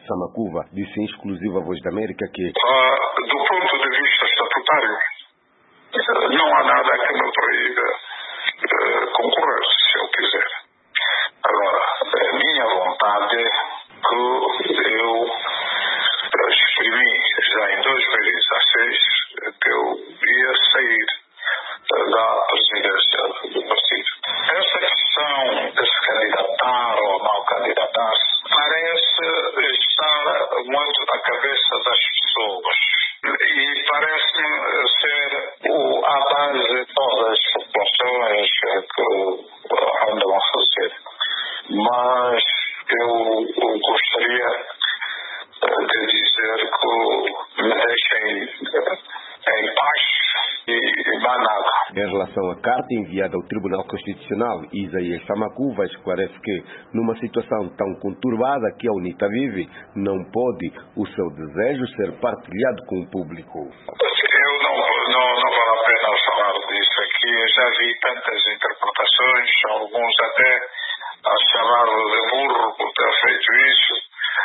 Samakuva disse em exclusiva à Voz da América que do ponto de vista estatutário, não há nada que me proíba concorrer, se eu quiser. Agora, é minha vontade que eu exprimi já em 2016 que eu ia sair da presidência do partido. Essa questão de se candidatar ou não candidatar-se parece estar muito na cabeça das pessoas e parece-me ser a base de todas as populações que andam a fazer. Mas eu gostaria de dizer que me deixem em paz e mais nada. Em relação à carta enviada ao Tribunal Constitucional, Isaías Samakuva esclarece que, numa situação tão conturbada que a UNITA vive, não pode o seu desejo ser partilhado com o público. Eu não vale a pena falar disso aqui. Eu já vi tantas interpretações, alguns até a chamá-lo de burro por ter feito isso,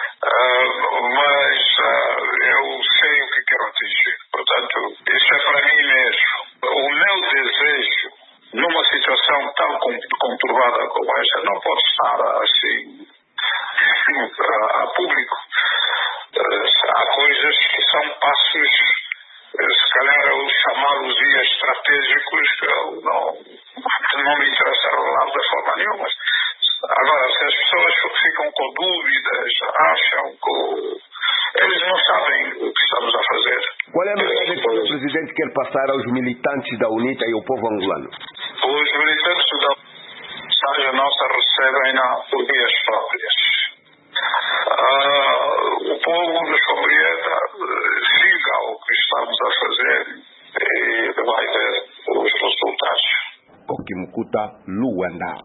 mas eu sei o que quero atingir. Portanto, isso é para mim mesmo. O meu desejo, numa situação tão conturbada como esta, não pode estar assim a público. Há coisas que são passos, se calhar eu chamá-los estratégicos, que não me interessaram lá de forma nenhuma. Agora, se as pessoas ficam com dúvidas, acham que eles não sabem o que estamos a fazer. Qual é a mensagem que o presidente quer passar aos militantes da UNITA e ao povo angolano? Os militantes da UNITA nossa recebem-na por vias próprias. O povo nos compreenda, siga o que estamos a fazer e vai ver os resultados. Okimukuta, Luanda.